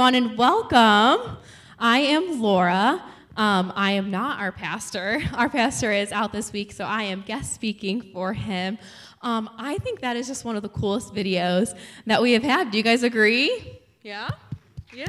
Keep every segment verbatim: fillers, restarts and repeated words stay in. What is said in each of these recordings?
everyone, and welcome. I am Laura. Um, I am not our pastor. Our pastor is out this week, so I am guest speaking for him. Um, I think that is just one of the coolest videos that we have had. Do you guys agree? Yeah? Yeah.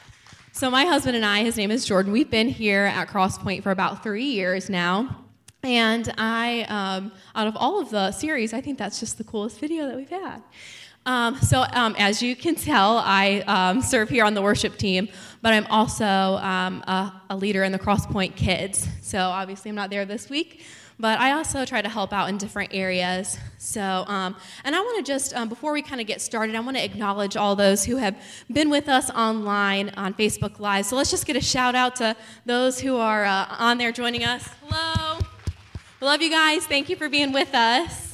So my husband and I, his name is Jordan, we've been here at Crosspoint for about three years now. And I, um, out of all of the series, I think that's just the coolest video that we've had. Um, so um, as you can tell, I um, serve here on the worship team, but I'm also um, a, a leader in the Crosspoint Kids. So obviously I'm not there this week, but I also try to help out in different areas. So, um, and I want to just, um, before we kind of get started, I want to acknowledge all those who have been with us online on Facebook Live. So let's just get a shout out to those who are uh, on there joining us. Hello. We love you guys. Thank you for being with us.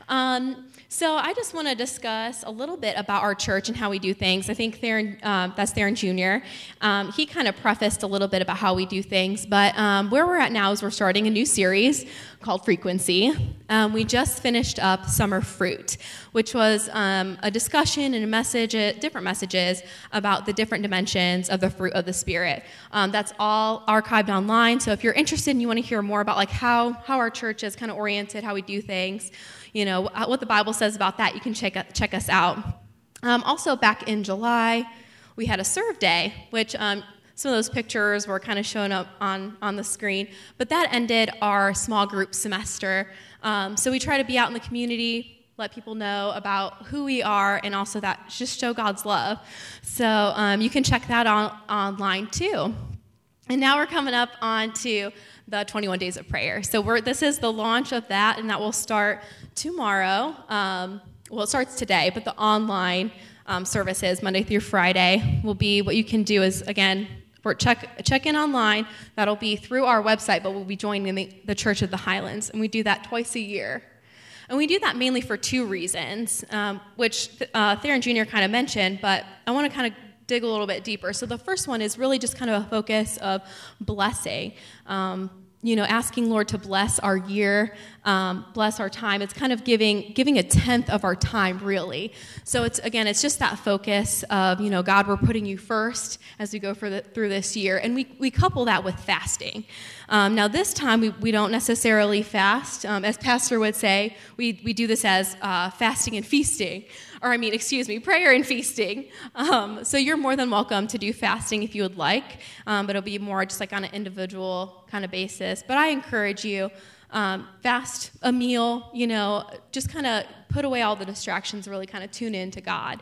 Um, So I just want to discuss a little bit about our church and how we do things. I think Theron, um, that's Theron Junior Um, he kind of prefaced a little bit about how we do things, but um, where we're at now is we're starting a new series called Frequency. Um, we just finished up Summer Fruit, which was um, a discussion and a message, uh, different messages about the different dimensions of the fruit of the Spirit. Um, that's all archived online, so if you're interested and you want to hear more about like how, how our church is kind of oriented, how we do things, you know, what the Bible says about that, you can check check us out. Um, also, back in July, we had a serve day, which um, some of those pictures were kind of showing up on, on the screen. But that ended our small group semester. Um, so we try to be out in the community, let people know about who we are, and also that just show God's love. So um, you can check that on online too. And now we're coming up on to the twenty-one Days of Prayer. So we're, this is the launch of that, and that will start tomorrow. Um, well, it starts today, but the online um, services, Monday through Friday, will be what you can do is, again, for check, check in online. That'll be through our website, but we'll be joining the, the Church of the Highlands, and we do that twice a year. And we do that mainly for two reasons, um, which uh, Theron Junior kind of mentioned, but I want to kind of dig a little bit deeper. So the first one is really just kind of a focus of blessing, um, you know, asking Lord to bless our year, um, bless our time. It's kind of giving giving a tenth of our time, really. So it's, again, it's just that focus of, you know, God, we're putting you first as we go for the, through this year. And we, we couple that with fasting. Um, now, this time, we, we don't necessarily fast. Um, as Pastor would say, we, we do this as uh, fasting and feasting. Or I mean, excuse me, prayer and feasting. Um, so you're more than welcome to do fasting if you would like, um, but it'll be more just like on an individual kind of basis. But I encourage you, um, fast a meal, you know, just kind of put away all the distractions, really kind of tune in to God.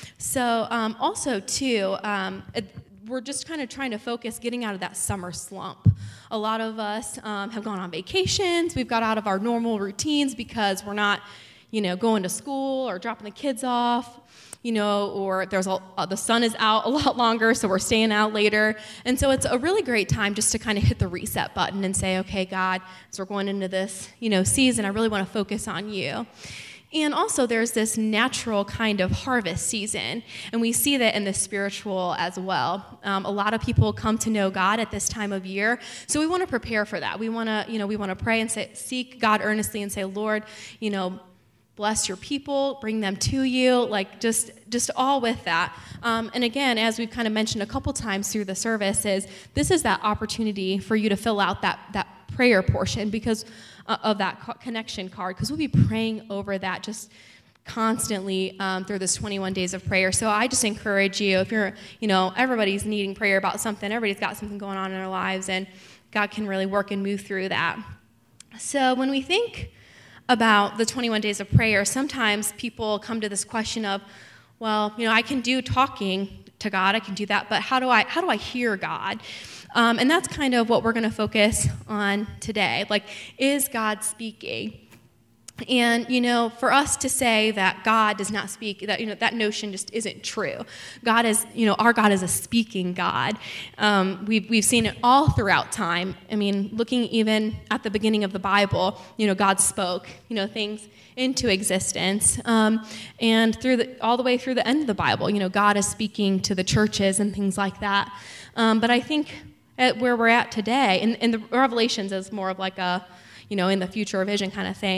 So um, also, too, um, it, we're just kind of trying to focus getting out of that summer slump. A lot of us um, have gone on vacations. We've got out of our normal routines because we're not, you know, going to school or dropping the kids off, you know, or there's a, uh, the sun is out a lot longer, so we're staying out later. And so it's a really great time just to kind of hit the reset button and say, okay, God, as we're going into this, you know, season, I really want to focus on you. And also there's this natural kind of harvest season, and we see that in the spiritual as well. Um, a lot of people come to know God at this time of year, so we want to prepare for that. We want to, you know, we want to pray and say, seek God earnestly and say, Lord, you know, bless your people, bring them to you, like just just all with that. Um, and again, as we've kind of mentioned a couple times through the service, is this is that opportunity for you to fill out that that prayer portion because uh, of that co- connection card, because we'll be praying over that just constantly um, through this twenty-one days of prayer. So I just encourage you, if you're, you know, everybody's needing prayer about something, everybody's got something going on in their lives, and God can really work and move through that. So when we think about the twenty-one days of prayer, sometimes people come to this question of, well, you know, I can do talking to God, I can do that, but how do I how do I hear God? Um, and that's kind of what we're going to focus on today. Like, is God speaking? And, you know, for us to say that God does not speak, that, you know, that notion just isn't true. God is, you know, our God is a speaking God. Um, we've, we've seen it all throughout time. I mean, looking even at the beginning of the Bible, you know, God spoke, you know, things into existence. Um, and through the, all the way through the end of the Bible, you know, God is speaking to the churches and things like that. Um, but I think at where we're at today, and, and the Revelations is more of like a, you know, in the future vision kind of thing.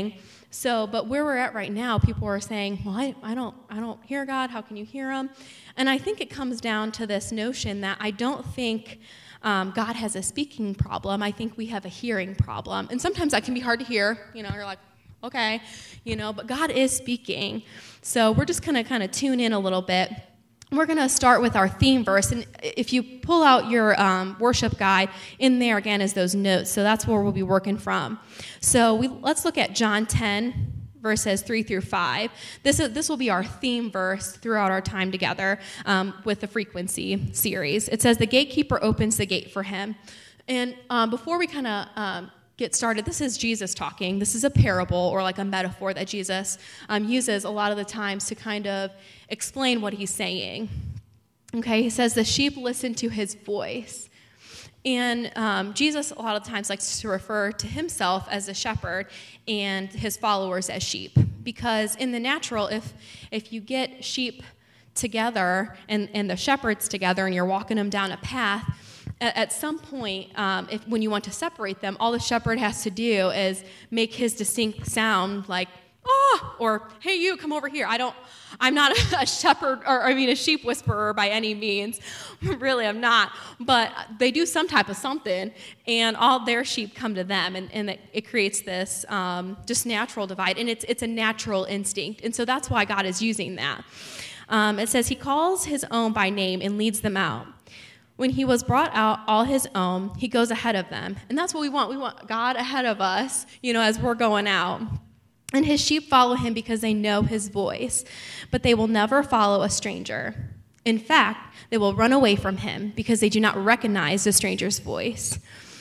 So, but where we're at right now, people are saying, well, I, I don't I don't hear God. How can you hear him? And I think it comes down to this notion that I don't think um, God has a speaking problem. I think we have a hearing problem. And sometimes that can be hard to hear. You know, you're like, okay, you know, but God is speaking. So we're just going to kind of tune in a little bit. We're going to start with our theme verse, and if you pull out your um, worship guide, in there again is those notes, so that's where we'll be working from. So we, let's look at John ten, verses three through five. This is, this will be our theme verse throughout our time together um, with the Frequency series. It says, "The gatekeeper opens the gate for him." And um, before we kind of um, get started, this is Jesus talking. This is a parable or like a metaphor that Jesus um, uses a lot of the times to kind of explain what he's saying. Okay, he says the sheep listen to his voice. And um, Jesus a lot of times likes to refer to himself as a shepherd and his followers as sheep. Because in the natural, if if you get sheep together and, and the shepherds together and you're walking them down a path, at some point, um, if, when you want to separate them, all the shepherd has to do is make his distinct sound like, "Oh," or "Hey, you, come over here." I don't, I'm not a shepherd, or I mean a sheep whisperer by any means. Really, I'm not. But they do some type of something, and all their sheep come to them, and, and it, it creates this um, just natural divide, and it's it's a natural instinct, and so that's why God is using that. Um, it says he calls his own by name and leads them out. When he was brought out all his own, he goes ahead of them. And that's what we want. We want God ahead of us, you know, as we're going out. And his sheep follow him because they know his voice, but they will never follow a stranger. In fact, they will run away from him because they do not recognize the stranger's voice.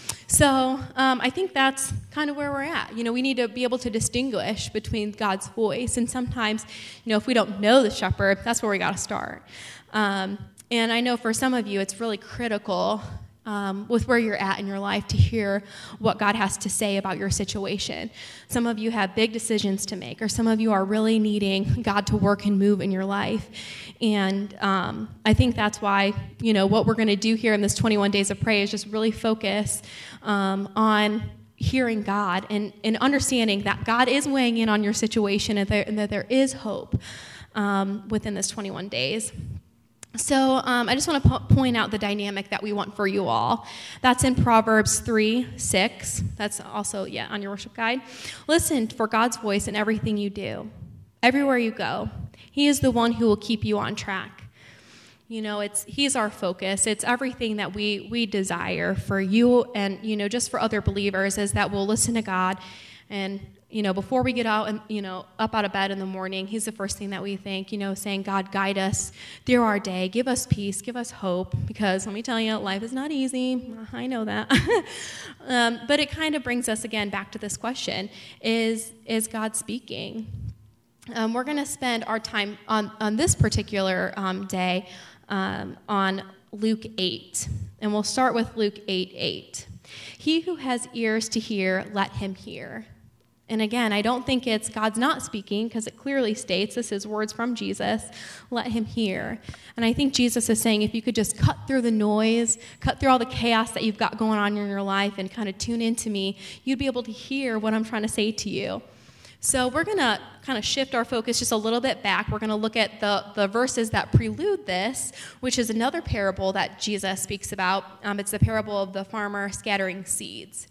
So um, I think that's kind of where we're at. You know, we need to be able to distinguish between God's voice. And sometimes, you know, if we don't know the shepherd, that's where we got to start. Um, And I know for some of you, it's really critical um, with where you're at in your life to hear what God has to say about your situation. Some of you have big decisions to make, or some of you are really needing God to work and move in your life. And um, I think that's why, you know, what we're going to do here in this twenty-one days of prayer is just really focus um, on hearing God and, and understanding that God is weighing in on your situation and, there, and that there is hope um, within this twenty-one days. So um, I just want to po- point out the dynamic that we want for you all. That's in Proverbs three six. That's also, yeah, on your worship guide. Listen for God's voice in everything you do, everywhere you go. He is the one who will keep you on track. You know, it's He's our focus. It's everything that we we desire for you and, you know, just for other believers is that we'll listen to God. And you know, before we get out and, you know, up out of bed in the morning, he's the first thing that we think, you know, saying, God, guide us through our day. Give us peace. Give us hope. Because let me tell you, life is not easy. I know that. um, but it kind of brings us, again, back to this question. Is, is God speaking? Um, we're going to spend our time on, on this particular um, day um, on Luke eight. And we'll start with Luke eight eight. He who has ears to hear, let him hear. And again, I don't think it's God's not speaking because it clearly states this is words from Jesus. Let him hear. And I think Jesus is saying if you could just cut through the noise, cut through all the chaos that you've got going on in your life and kind of tune into me, you'd be able to hear what I'm trying to say to you. So we're going to kind of shift our focus just a little bit back. We're going to look at the, the verses that prelude this, which is another parable that Jesus speaks about. Um, it's the parable of the farmer scattering seeds.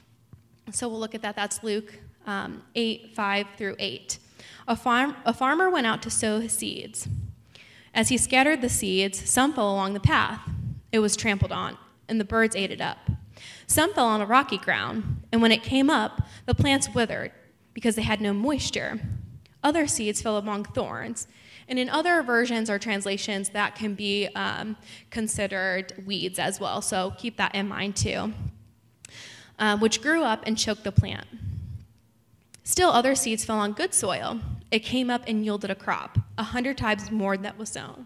So we'll look at that. That's Luke Um, eight, five through eight. A, farm, a farmer went out to sow his seeds. As he scattered the seeds, some fell along the path. It was trampled on, and the birds ate it up. Some fell on a rocky ground, and when it came up, the plants withered because they had no moisture. Other seeds fell among thorns, and in other versions or translations, that can be um, considered weeds as well, so keep that in mind too, um, which grew up and choked the plant. Still, other seeds fell on good soil. It came up and yielded a crop, a hundred times more than that was sown.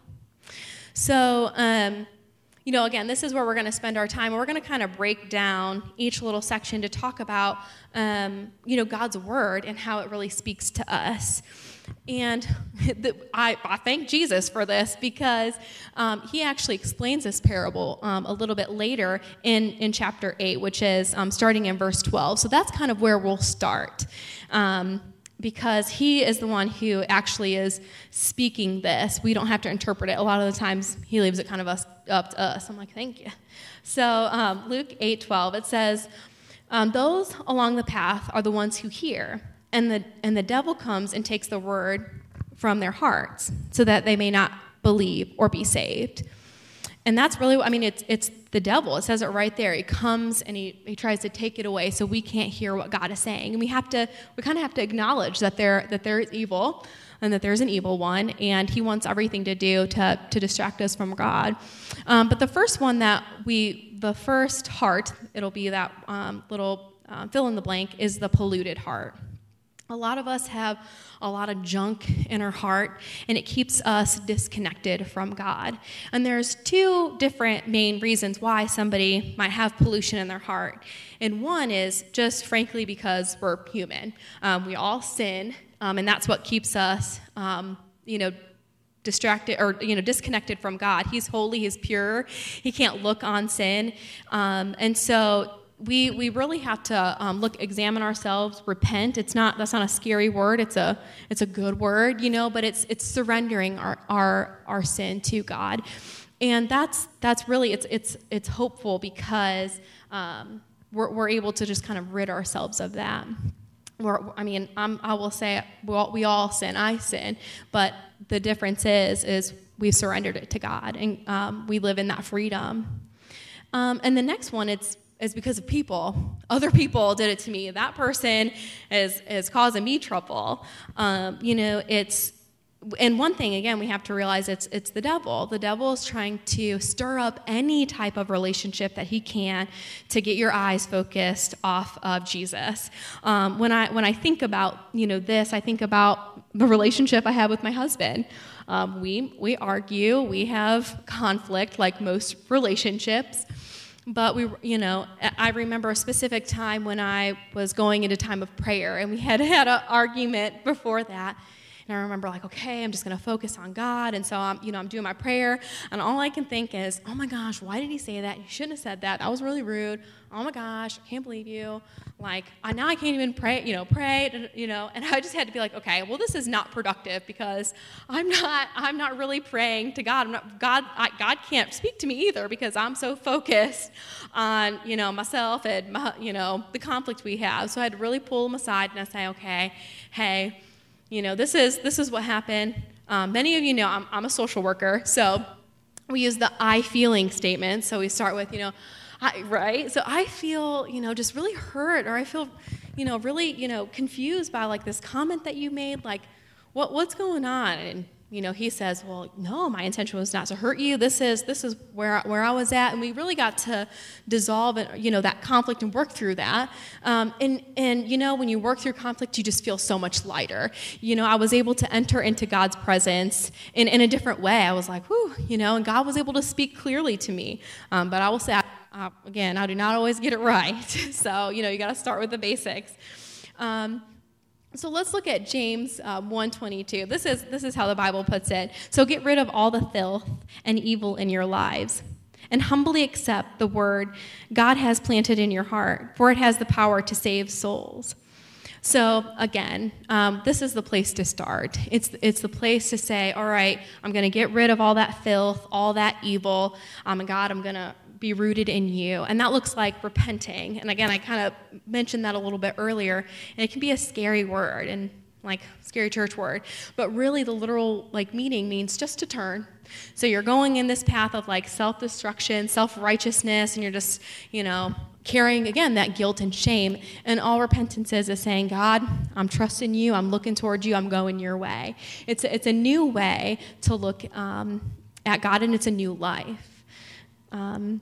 So, um, you know, again, this is where we're going to spend our time. We're going to kind of break down each little section to talk about, um, you know, God's word and how it really speaks to us. And the, I, I thank Jesus for this because um, he actually explains this parable um, a little bit later in, in chapter eight, which is um, starting in verse twelve. So that's kind of where we'll start. Um, because he is the one who actually is speaking this. We don't have to interpret it. A lot of the times he leaves it kind of us, up to us. I'm like, thank you. So um, Luke eight twelve, it says, um, those along the path are the ones who hear, and the and the devil comes and takes the word from their hearts so that they may not believe or be saved. And that's really, I mean, it's it's the devil. It says it right there. He comes and he, he tries to take it away so we can't hear what God is saying. And we have to, we kind of have to acknowledge that there that there is evil and that there's an evil one, and he wants everything to do to, to distract us from God. Um, but the first one that we, the first heart, it'll be that um, little uh, fill in the blank, is the polluted heart. A lot of us have a lot of junk in our heart, and it keeps us disconnected from God. And there's two different main reasons why somebody might have pollution in their heart. And one is just frankly because we're human. Um, we all sin, um, and that's what keeps us, um, you know, distracted or, you know, disconnected from God. He's holy, he's pure, he can't look on sin. Um, and so We we really have to um, look, examine ourselves, repent. It's not that's not a scary word. It's a it's a good word, you know. But it's it's surrendering our our, our sin to God, and that's that's really it's it's it's hopeful because um, we're we're able to just kind of rid ourselves of that. We're, I mean, I'm, I will say we all, we all sin. I sin, but the difference is is we've surrendered it to God, and um, we live in that freedom. Um, and the next one, it's is because of people. Other people did it to me. That person is is causing me trouble. Um, you know, it's, and one thing, again, we have to realize it's it's the devil. The devil is trying to stir up any type of relationship that he can to get your eyes focused off of Jesus. Um, when I when I think about, you know, this, I think about the relationship I have with my husband. Um, we we argue, we have conflict like most relationships. But we, you know, I remember a specific time when I was going into time of prayer, and we had had an argument before that. And I remember, like, okay, I'm just going to focus on God. And so I'm, you know, I'm doing my prayer, and all I can think is, oh my gosh, why did he say that? You shouldn't have said that. That was really rude. Oh my gosh, I can't believe you. Like, I, now I can't even pray, you know, pray, you know. And I just had to be like, okay, well, this is not productive because I'm not, I'm not really praying to God. I'm not, God, I, God can't speak to me either because I'm so focused on, you know, myself and my, you know, the conflict we have. So I had to really pull him aside and I say, okay, hey, you know, this is this is what happened. Um, many of you know I'm, I'm a social worker, so we use the I feeling statement. So we start with, you know, I, right? So I feel, you know, just really hurt, or I feel, you know, really, you know, confused by like this comment that you made. Like, what what's going on? And you know, he says, well, no, my intention was not to hurt you. This is this is where where I was at, and we really got to dissolve, you know, that conflict and work through that. Um, and and you know, when you work through conflict, you just feel so much lighter. You know, I was able to enter into God's presence in in a different way. I was like, whew, you know, and God was able to speak clearly to me. Um, but I will say, I, uh, again, I do not always get it right. So you know, you got to start with the basics. Um, So let's look at James um, one twenty-two. This is this is how the Bible puts it. So get rid of all the filth and evil in your lives, and humbly accept the word God has planted in your heart, for it has the power to save souls. So again, um, this is the place to start. It's it's the place to say, all right, I'm going to get rid of all that filth, all that evil. Um, and God, I'm going to be rooted in you. And that looks like repenting. And again, I kind of mentioned that a little bit earlier, and it can be a scary word and like scary church word, but really the literal like meaning means just to turn. So you're going in this path of like self-destruction, self-righteousness, and you're just, you know, carrying again that guilt and shame. And all repentance is is saying, God, I'm trusting you, I'm looking towards you, I'm going your way. It's a, it's a new way to look um, at God, and it's a new life. Um,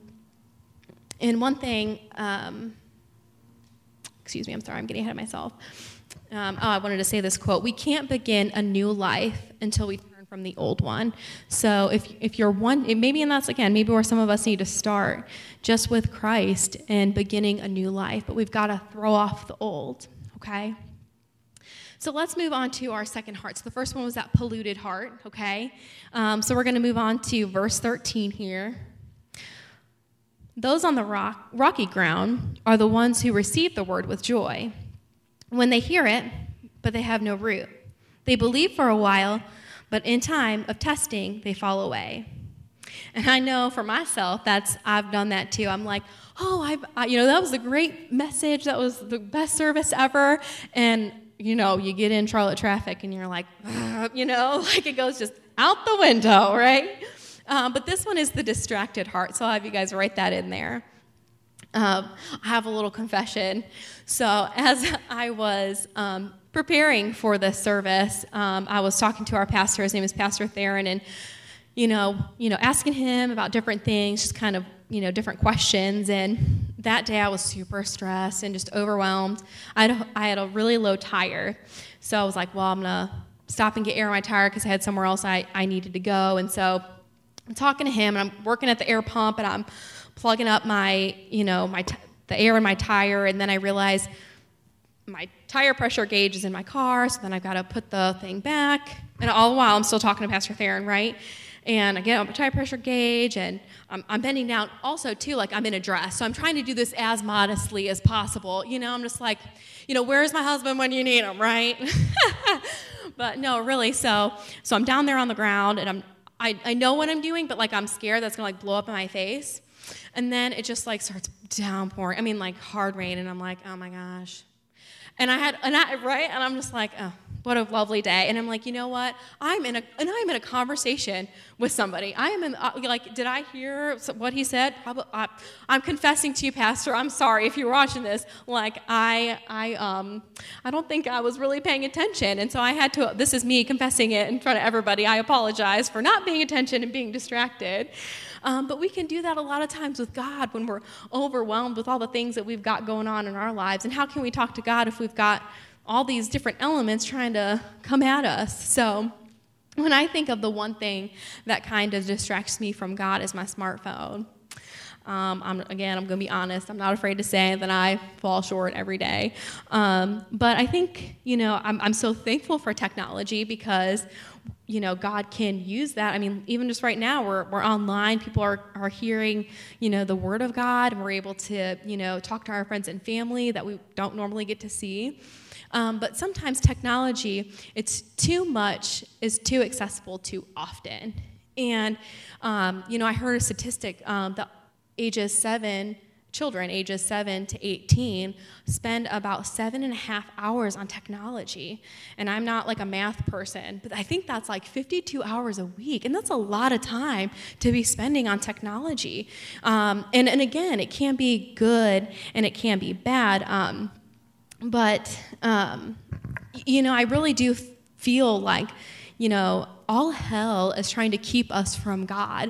and one thing, um, excuse me, I'm sorry, I'm getting ahead of myself. Um, oh, I wanted to say this quote: we can't begin a new life until we turn from the old one. So if if you're one, maybe, and that's again, maybe where some of us need to start, just with Christ and beginning a new life, but we've got to throw off the old, okay? So let's move on to our second heart. So the first one was that polluted heart, okay? Um, so we're going to move on to verse thirteen here. Those on the rock, rocky ground are the ones who receive the word with joy. When they hear it, but they have no root. They believe for a while, but in time of testing, they fall away. And I know for myself, that's I've done that too. I'm like, oh, I've, I, you know, that was a great message. That was the best service ever. And, you know, you get in Charlotte traffic and you're like, you know, like it goes just out the window, right? Um, but this one is the distracted heart. So I'll have you guys write that in there. Um, I have a little confession. So as I was um, preparing for this service, um, I was talking to our pastor. His name is Pastor Theron, and you know, you know, asking him about different things, just kind of, you know, different questions. And that day I was super stressed and just overwhelmed. I had a, I had a really low tire, so I was like, well, I'm gonna stop and get air in my tire because I had somewhere else I, I needed to go. And so I'm talking to him, and I'm working at the air pump, and I'm plugging up my, you know, my t- the air in my tire, and then I realize my tire pressure gauge is in my car, so then I've got to put the thing back. And all the while, I'm still talking to Pastor Theron, right? And I get on my tire pressure gauge, and I'm, I'm bending down also, too, like I'm in a dress. So I'm trying to do this as modestly as possible. You know, I'm just like, you know, where's my husband when you need him, right? But no, really, so so I'm down there on the ground, and I'm I, I know what I'm doing, but like I'm scared that's going to like blow up in my face. And then it just like starts downpouring. I mean, like hard rain, and I'm like, oh my gosh. And I had, and I, right? And I'm just like, oh, what a lovely day. And I'm like, you know what? I'm in a, and I'm in a conversation with somebody. I am in, uh, like, did I hear what he said? Probably, uh, I'm confessing to you, Pastor. I'm sorry if you're watching this. Like, I, I, um, I don't think I was really paying attention. And so I had to, this is me confessing it in front of everybody. I apologize for not paying attention and being distracted. Um, but we can do that a lot of times with God when we're overwhelmed with all the things that we've got going on in our lives. And how can we talk to God if we've got all these different elements trying to come at us? So when I think of the one thing that kind of distracts me from God is my smartphone. Um, I'm, again, I'm going to be honest. I'm not afraid to say that I fall short every day. Um, but I think, you know, I'm, I'm so thankful for technology because, you know, God can use that. I mean, even just right now, we're we're online. People are, are hearing, you know, the Word of God, and we're able to, you know, talk to our friends and family that we don't normally get to see. Um, but sometimes technology, it's too much, is too accessible too often. And, um, you know, I heard a statistic um, that ages seven, children ages seven to eighteen spend about seven and a half hours on technology. And I'm not like a math person, but I think that's like fifty-two hours a week. And that's a lot of time to be spending on technology. Um, and, and again, it can be good and it can be bad. Um, but, um, you know, I really do feel like, you know, all hell is trying to keep us from God.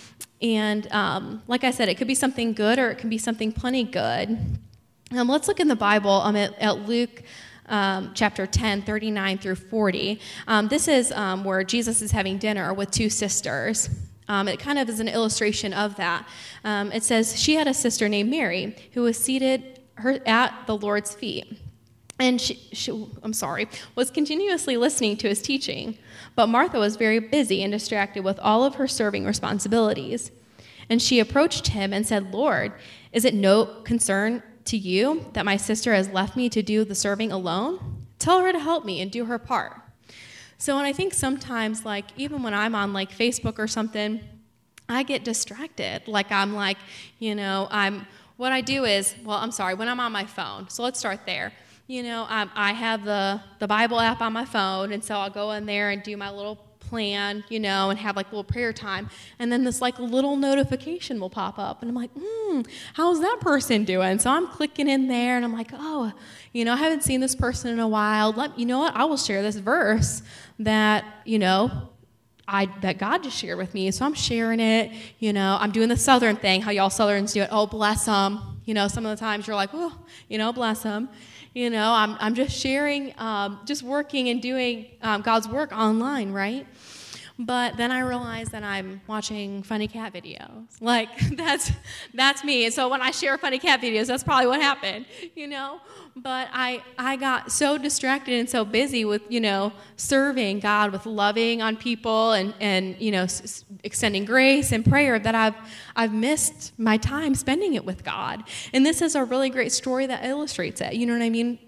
And um, like I said, it could be something good or it can be something plenty good. Um, let's look in the Bible um, at, at Luke um, chapter ten, thirty-nine through forty. Um, this is um, where Jesus is having dinner with two sisters. Um, it kind of is an illustration of that. Um, it says, she had a sister named Mary who was seated her, at the Lord's feet. And she, she, I'm sorry, was continuously listening to his teaching. But Martha was very busy and distracted with all of her serving responsibilities. And she approached him and said, Lord, is it no concern to you that my sister has left me to do the serving alone? Tell her to help me and do her part. So, and I think sometimes, like, even when I'm on, like, Facebook or something, I get distracted. Like, I'm like, you know, I'm, what I do is, well, I'm sorry, when I'm on my phone. So let's start there. You know, um, I have the, the Bible app on my phone, and so I'll go in there and do my little plan, you know, and have like a little prayer time. And then this like little notification will pop up, and I'm like, hmm, how's that person doing? So I'm clicking in there, and I'm like, oh, you know, I haven't seen this person in a while. Let, you know what? I will share this verse that, you know, I that God just shared with me. So I'm sharing it, you know, I'm doing the Southern thing, how y'all Southerns do it. Oh, bless them. You know, some of the times you're like, oh, you know, bless them. You know, I'm I'm just sharing, um, just working and doing um, God's work online, right? But then I realized that I'm watching funny cat videos. Like, that's that's me. And so when I share funny cat videos, that's probably what happened, you know? But I I got so distracted and so busy with, you know, serving God, with loving on people and, and you know, s- extending grace and prayer that I've I've missed my time spending it with God. And this is a really great story that illustrates it. You know what I mean?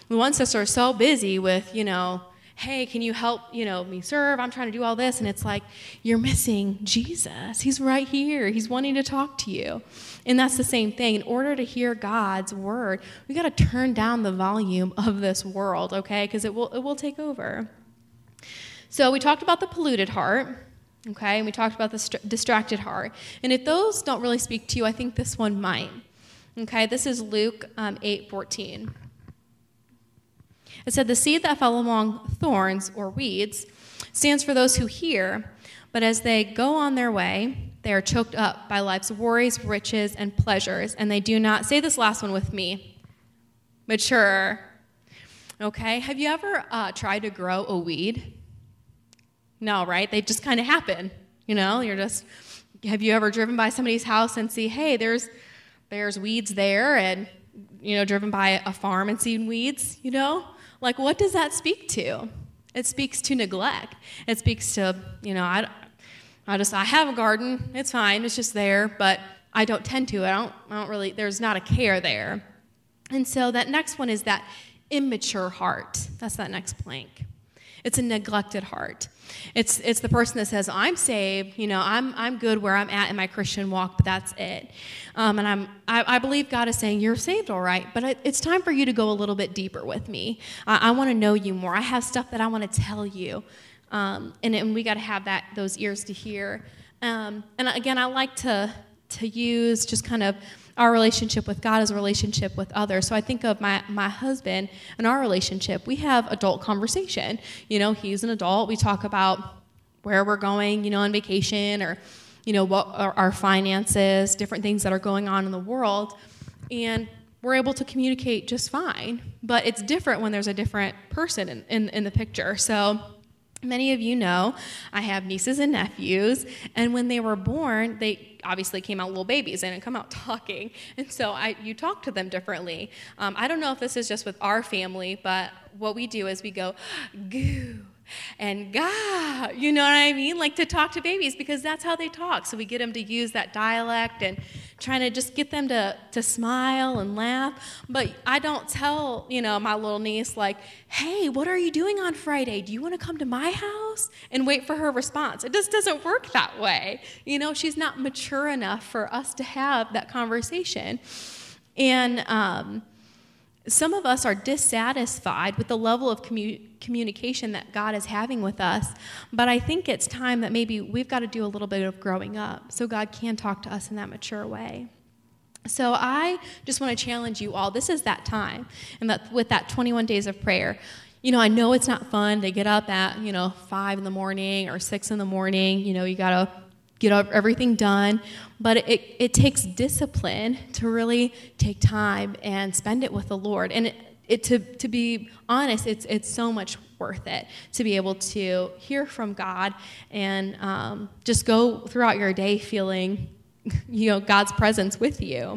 one sister is so busy with, you know, hey, can you help, you know, me serve? I'm trying to do all this. And it's like, you're missing Jesus. He's right here. He's wanting to talk to you. And that's the same thing. In order to hear God's word, we got to turn down the volume of this world, okay? Because it will it will take over. So we talked about the polluted heart, okay? And we talked about the st- distracted heart. And if those don't really speak to you, I think this one might. Okay, this is Luke um, eight fourteen. It said, the seed that fell among thorns or weeds stands for those who hear, but as they go on their way, they are choked up by life's worries, riches, and pleasures, and they do not, say this last one with me, mature. Okay, have you ever uh, tried to grow a weed? No, right? They just kind of happen, you know? You're just, have you ever driven by somebody's house and see, hey, there's there's weeds there, and, you know, driven by a farm and seen weeds, you know? Like, what does that speak to? It speaks to neglect. It speaks to, you know, I, I just, I have a garden. It's fine. It's just there, but I don't tend to it. I don't, I don't really, there's not a care there. And so that next one is that immature heart. That's that next blank. It's a neglected heart. It's it's the person that says, I'm saved, you know, I'm I'm good where I'm at in my Christian walk, but that's it. Um, and I'm I, I believe God is saying, you're saved, all right, but I, it's time for you to go a little bit deeper with me. I, I want to know you more. I have stuff that I want to tell you, um, and, and we got to have that those ears to hear. Um, and again, I like to to use just kind of our relationship with God as a relationship with others. So I think of my, my husband and our relationship. We have adult conversation. You know, he's an adult. We talk about where we're going, you know, on vacation, or, you know, what are our finances, different things that are going on in the world. And we're able to communicate just fine. But it's different when there's a different person in, in, in the picture. So many of you know I have nieces and nephews, and when they were born, they obviously came out little babies. They didn't come out talking, and so I, you talk to them differently. Um, I don't know if this is just with our family, but what we do is we go, goo, and gah, you know what I mean? Like to talk to babies, because that's how they talk. So we get them to use that dialect and trying to just get them to, to smile and laugh. But I don't tell, you know, my little niece, like, hey, what are you doing on Friday? Do you want to come to my house? And wait for her response. It just doesn't work that way. You know, she's not mature enough for us to have that conversation. And um, some of us are dissatisfied with the level of commu- communication that God is having with us, but I think it's time that maybe we've got to do a little bit of growing up so God can talk to us in that mature way. So I just want to challenge you all. This is that time, and that with that twenty-one days of prayer. You know, I know it's not fun to get up at, you know, five in the morning or six in the morning. You know, you got to get everything done, but it, it takes discipline to really take time and spend it with the Lord. And it, it to to be honest, it's it's so much worth it to be able to hear from God and um, just go throughout your day feeling, you know, God's presence with you.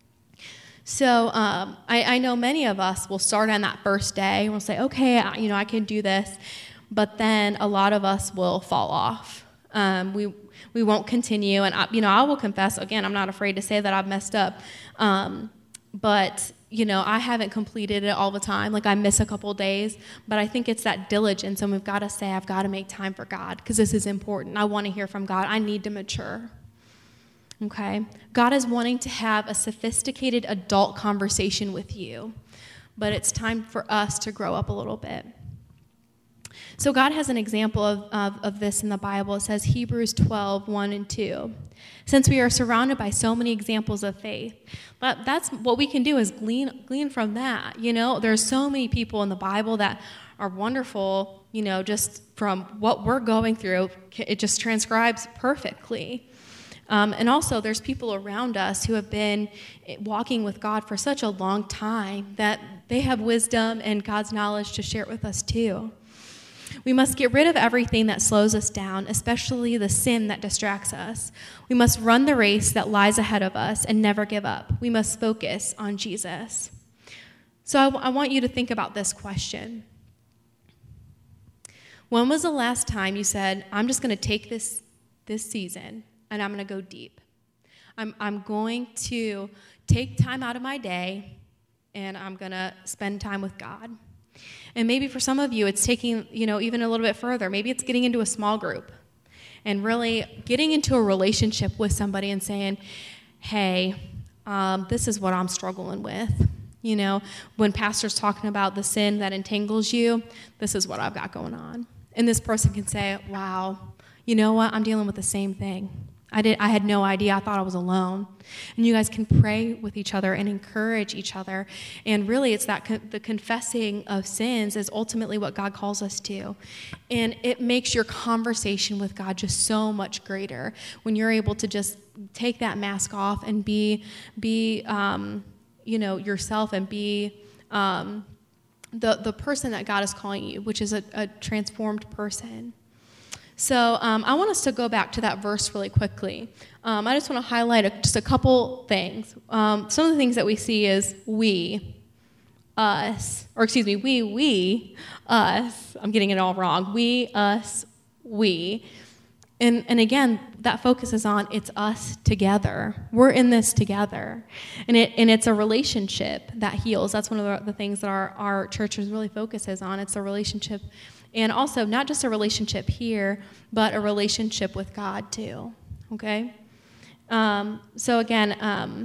So um, I, I know many of us will start on that first day and we'll say, okay, I, you know, I can do this, but then a lot of us will fall off. Um, we we won't continue, and I, you know, I will confess again. I'm not afraid to say that I've messed up, um, but you know, I haven't completed it all the time. Like I miss a couple days, but I think it's that diligence, and we've got to say, I've got to make time for God because this is important. I want to hear from God. I need to mature. Okay, God is wanting to have a sophisticated adult conversation with you, but it's time for us to grow up a little bit. So God has an example of, of, of this in the Bible. It says Hebrews twelve, one and two. Since we are surrounded by so many examples of faith, but that's what we can do is glean, glean from that. You know, there's so many people in the Bible that are wonderful, you know, just from what we're going through, it just transcribes perfectly. Um, and also, there's people around us who have been walking with God for such a long time that they have wisdom and God's knowledge to share with us too. We must get rid of everything that slows us down, especially the sin that distracts us. We must run the race that lies ahead of us and never give up. We must focus on Jesus. So I, w- I want you to think about this question. When was the last time you said, I'm just going to take this, this season and I'm going to go deep? I'm, I'm going to take time out of my day and I'm going to spend time with God. And maybe for some of you, it's taking, you know, even a little bit further. Maybe it's getting into a small group and really getting into a relationship with somebody and saying, hey, um, this is what I'm struggling with. You know, when pastor's talking about the sin that entangles you, this is what I've got going on. And this person can say, wow, you know what? I'm dealing with the same thing. I did. I had no idea. I thought I was alone. And you guys can pray with each other and encourage each other. And really, it's that con- the confessing of sins is ultimately what God calls us to. And it makes your conversation with God just so much greater when you're able to just take that mask off and be, be, um, you know, yourself and be um, the the person that God is calling you, which is a, a transformed person. So um, I want us to go back to that verse really quickly. Um, I just want to highlight a, just a couple things. Um, some of the things that we see is we, us, or excuse me, we, we, us. I'm getting it all wrong. We, us, we. And, and again, that focuses on it's us together. We're in this together. And it and it's a relationship that heals. That's one of the, the things that our, our church really focuses on. It's a relationship. And also, not just a relationship here, but a relationship with God, too, okay? Um, so again, um,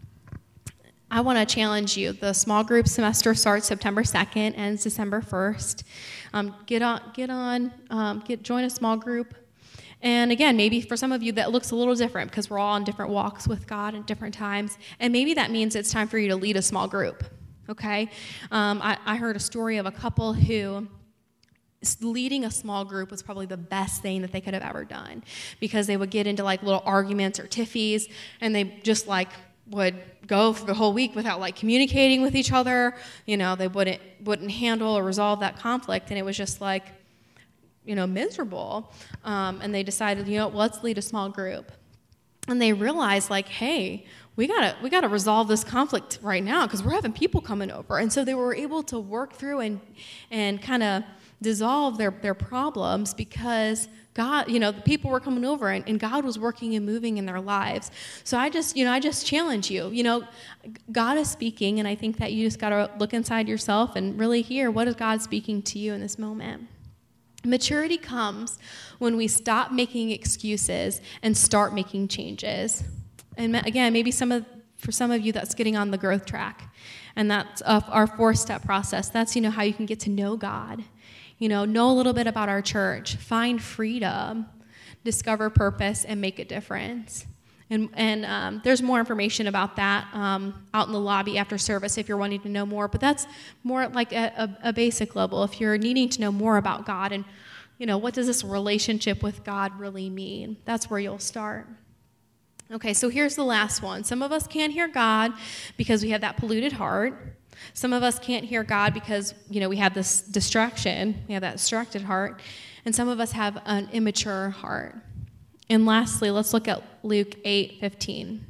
I want to challenge you. The small group semester starts September second, ends December first. Um, get on, get on, um, get join a small group. And again, maybe for some of you that looks a little different because we're all on different walks with God at different times. And maybe that means it's time for you to lead a small group, okay? Um, I, I heard a story of a couple who leading a small group was probably the best thing that they could have ever done because they would get into like little arguments or tiffies and they just like would go for the whole week without like communicating with each other. You know, they wouldn't wouldn't handle or resolve that conflict, and it was just like, you know, miserable. Um, and they decided, you know, well, let's lead a small group. And they realized like, hey, we gotta we gotta resolve this conflict right now because we're having people coming over. And so they were able to work through and and kind of dissolve their, their problems because God, you know, the people were coming over and, and God was working and moving in their lives. So I just, you know, I just challenge you, you know, God is speaking, and I think that you just got to look inside yourself and really hear what is God speaking to you in this moment. Maturity comes when we stop making excuses and start making changes. And again, maybe some of, for some of you, that's getting on the growth track. And that's uh, our four-step process. That's, you know, how you can get to know God. You know, know a little bit about our church, find freedom, discover purpose, and make a difference. And, and um, there's more information about that um, out in the lobby after service if you're wanting to know more. But that's more like a, a, a basic level. If you're needing to know more about God and, you know, what does this relationship with God really mean? That's where you'll start. Okay, so here's the last one. Some of us can't hear God because we have that polluted heart. Some of us can't hear God because, you know, we have this distraction. We have that distracted heart. And some of us have an immature heart. And lastly, let's look at Luke eight fifteen.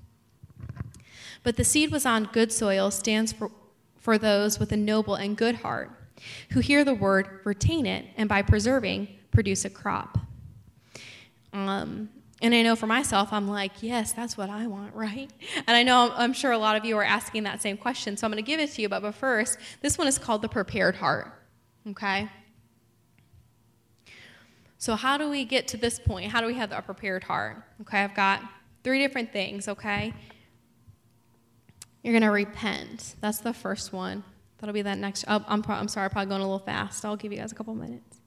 But the seed was on good soil stands for, for those with a noble and good heart, who hear the word, retain it, and by preserving, produce a crop. Um... And I know for myself, I'm like, yes, that's what I want, right? And I know I'm sure a lot of you are asking that same question, so I'm going to give it to you. But, but first, this one is called the prepared heart, okay? So how do we get to this point? How do we have a prepared heart? Okay, I've got three different things, okay? You're going to repent. That's the first one. That'll be that next. Oh, I'm, I'm sorry, I'm probably going a little fast. I'll give you guys a couple minutes.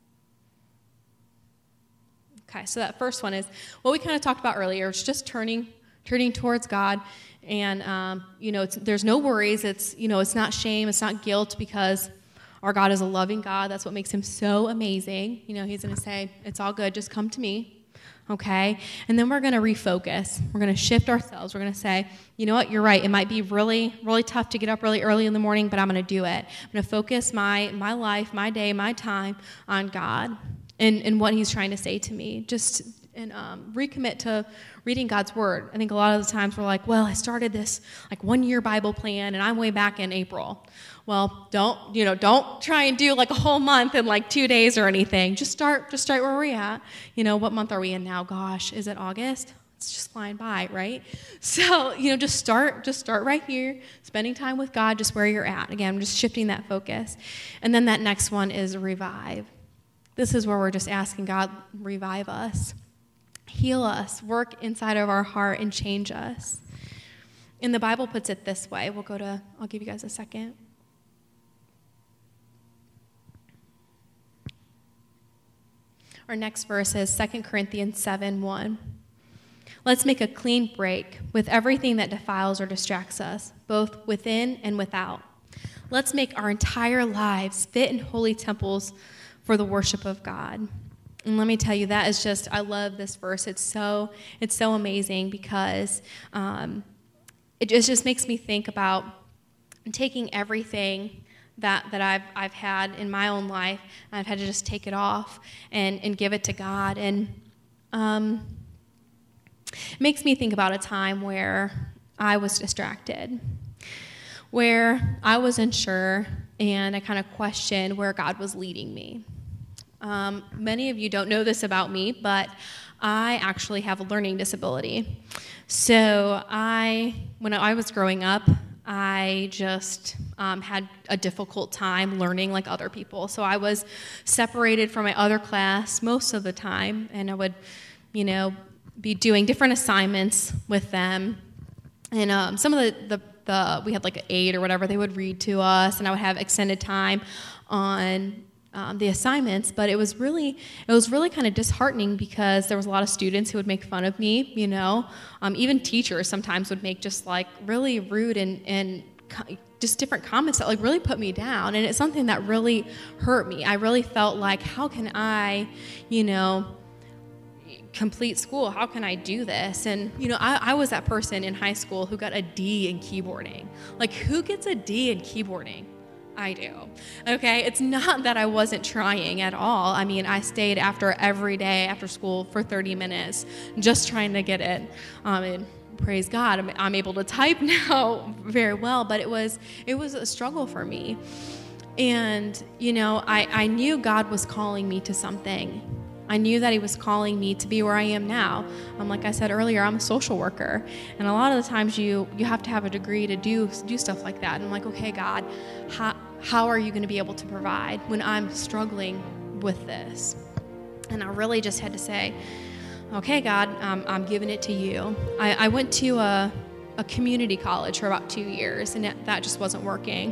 Okay, so that first one is what we kind of talked about earlier. It's just turning, turning towards God, and um, you know, it's, there's no worries. It's you know, it's not shame. It's not guilt because our God is a loving God. That's what makes Him so amazing. You know, He's going to say, "It's all good. Just come to me." Okay, and then we're going to refocus. We're going to shift ourselves. We're going to say, "You know what? You're right. It might be really, really tough to get up really early in the morning, but I'm going to do it. I'm going to focus my my life, my day, my time on God." And, and what He's trying to say to me, just and um, recommit to reading God's Word. I think a lot of the times we're like, well, I started this like one-year Bible plan, and I'm way back in April. Well, don't you know? Don't try and do like a whole month in like two days or anything. Just start, just start where we're at. You know, what month are we in now? Gosh, is it August? it's just flying by, right? So, you know, just start, just start right here, spending time with God, just where you're at. Again, I'm just shifting that focus. And then that next one is revive. This is where we're just asking God, revive us, heal us, work inside of our heart and change us. And the Bible puts it this way. We'll go to, I'll give you guys a second. Our next verse is Second Corinthians seven one. Let's make a clean break with everything that defiles or distracts us, both within and without. Let's make our entire lives fit in holy temples for the worship of God. And let me tell you, that is just, I love this verse. It's so, it's so amazing because um, it just, just makes me think about taking everything that that I've I've had in my own life. I've had to just take it off and, and give it to God. And um, it makes me think about a time where I was distracted, where I wasn't sure, and I kind of questioned where God was leading me. Um, many of you don't know this about me, but I actually have a learning disability. So I, when I was growing up, I just um, had a difficult time learning like other people. So I was separated from my other class most of the time, and I would, you know, be doing different assignments with them. And um, some of the, the, the, we had like an aide or whatever, they would read to us, and I would have extended time on Um, the assignments, but it was really, it was really kind of disheartening because there was a lot of students who would make fun of me, you know, um, even teachers sometimes would make just like really rude and, and co- just different comments that like really put me down, and it's something that really hurt me. I really felt like, how can I, you know, complete school? How can I do this? And, you know, I, I was that person in high school who got a D in keyboarding. Like, who gets a D in keyboarding? I do. Okay, it's not that I wasn't trying at all. I mean, I stayed after every day after school for thirty minutes just trying to get it. Um, and praise God, I'm, I'm able to type now very well, but it was it was a struggle for me. And, you know, I, I knew God was calling me to something. I knew that he was calling me to be where I am now. Um, like I said earlier, I'm a social worker. And a lot of the times you you have to have a degree to do do stuff like that. And I'm like, okay, God, how, how are you going to be able to provide when I'm struggling with this? And I really just had to say, okay, God, um, I'm giving it to you. I, I went to a, a community college for about two years, and that, that just wasn't working.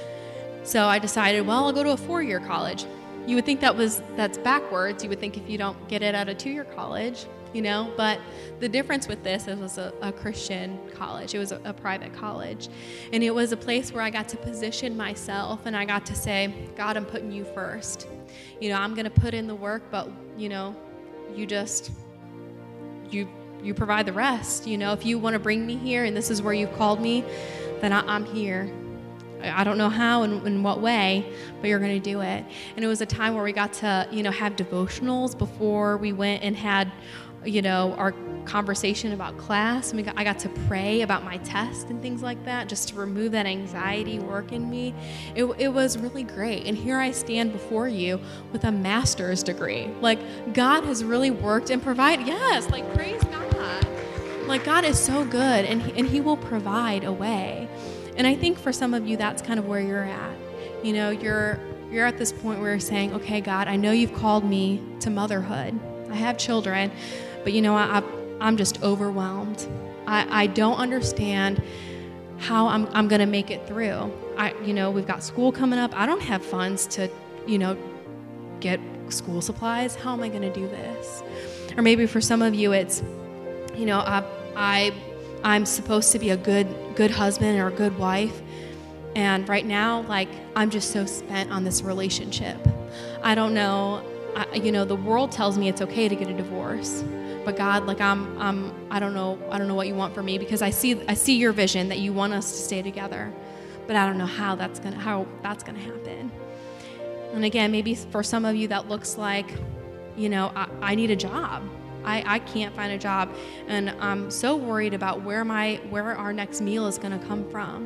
So I decided, well, I'll go to a four-year college. You would think that was that's backwards. You would think if you don't get it at a two-year college, you know, but the difference with this, it was a, a Christian college. It was a, a private college. And it was a place where I got to position myself, and I got to say, God, I'm putting you first. You know, I'm going to put in the work, but, you know, you just, you you provide the rest. You know, if you want to bring me here and this is where you've called me, then I, I'm here. I don't know how and in what way, but you're going to do it. And it was a time where we got to, you know, have devotionals before we went and had, you know, our conversation about class. And we got, I got to pray about my test and things like that, just to remove that anxiety work in me. It, it was really great. And here I stand before you with a master's degree. Like, God has really worked and provided. Yes, like, praise God. Like, God is so good, and and he will provide a way. And I think for some of you, that's kind of where you're at. You know, you're you're at this point where you're saying, okay, God, I know you've called me to motherhood. I have children, but you know, I, I'm just overwhelmed. I, I don't understand how I'm I'm going to make it through. I, you know, we've got school coming up. I don't have funds to, you know, get school supplies. How am I going to do this? Or maybe for some of you, it's, you know, I I. I'm supposed to be a good good husband or a good wife, and right now, like, I'm just so spent on this relationship. I don't know, I, you know, the world tells me it's okay to get a divorce, but God, like, I'm I'm I don't know I don't know what you want for me, because I see I see your vision that you want us to stay together, but I don't know how that's gonna how that's gonna happen. And again, maybe for some of you that looks like, you know, I, I need a job. I, I can't find a job, and I'm so worried about where my where our next meal is going to come from.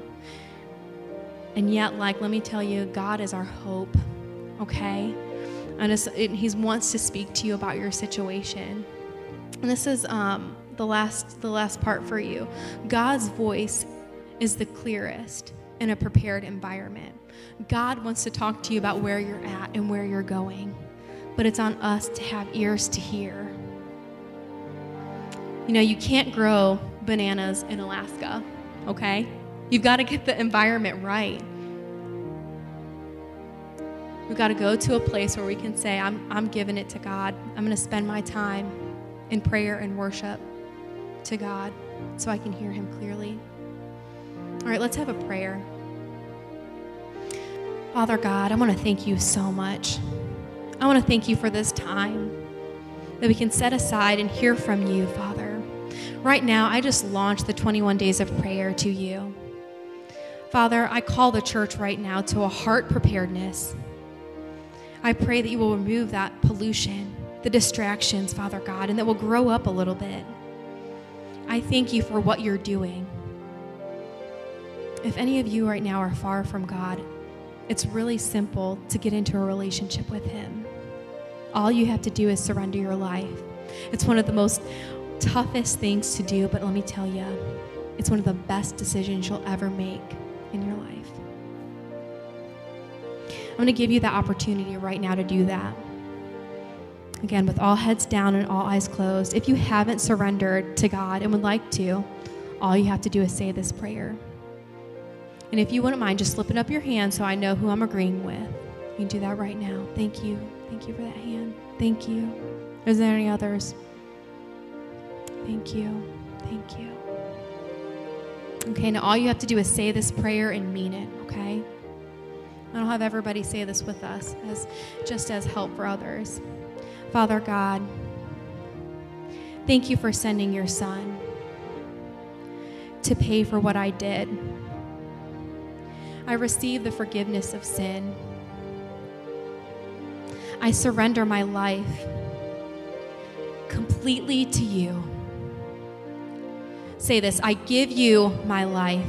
And yet, like, let me tell you, God is our hope, okay? And it's, it, he wants to speak to you about your situation. And this is um, the last, the last part for you. God's voice is the clearest in a prepared environment. God wants to talk to you about where you're at and where you're going, but it's on us to have ears to hear. You know, you can't grow bananas in Alaska, okay? You've got to get the environment right. We've got to go to a place where we can say, I'm, I'm giving it to God. I'm going to spend my time in prayer and worship to God so I can hear him clearly. All right, let's have a prayer. Father God, I want to thank you so much. I want to thank you for this time that we can set aside and hear from you, Father. Right now, I just launched the twenty-one days of prayer to you. Father, I call the church right now to a heart preparedness. I pray that you will remove that pollution, the distractions, Father God, and that we'll grow up a little bit. I thank you for what you're doing. If any of you right now are far from God, it's really simple to get into a relationship with him. All you have to do is surrender your life. It's one of the most toughest things to do, but let me tell you, it's one of the best decisions you'll ever make in your life. I'm going to give you the opportunity right now to do that. Again, with all heads down and all eyes closed, if you haven't surrendered to God and would like to, all you have to do is say this prayer. And if you wouldn't mind just slipping up your hand so I know who I'm agreeing with, you can do that right now. Thank you. Thank you for that hand. Thank you. Is there any others? Thank you. Thank you. Okay, now all you have to do is say this prayer and mean it, okay? I'll have everybody say this with us as just as help for others. Father God, thank you for sending your son to pay for what I did. I receive the forgiveness of sin. I surrender my life completely to you. Say this, I give you my life.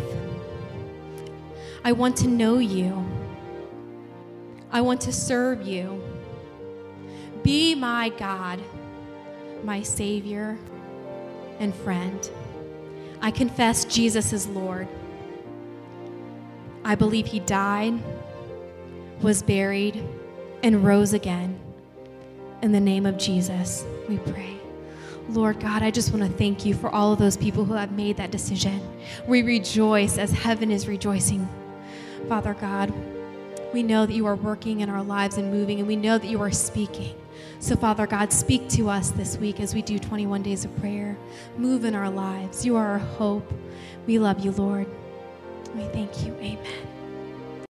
I want to know you. I want to serve you. Be my God, my Savior and friend. I confess Jesus is Lord. I believe he died, was buried, and rose again. In the name of Jesus, we pray. Lord God, I just want to thank you for all of those people who have made that decision. We rejoice as heaven is rejoicing. Father God, we know that you are working in our lives and moving, and we know that you are speaking. So, Father God, speak to us this week as we do twenty-one days of prayer. Move in our lives. You are our hope. We love you, Lord. We thank you. Amen.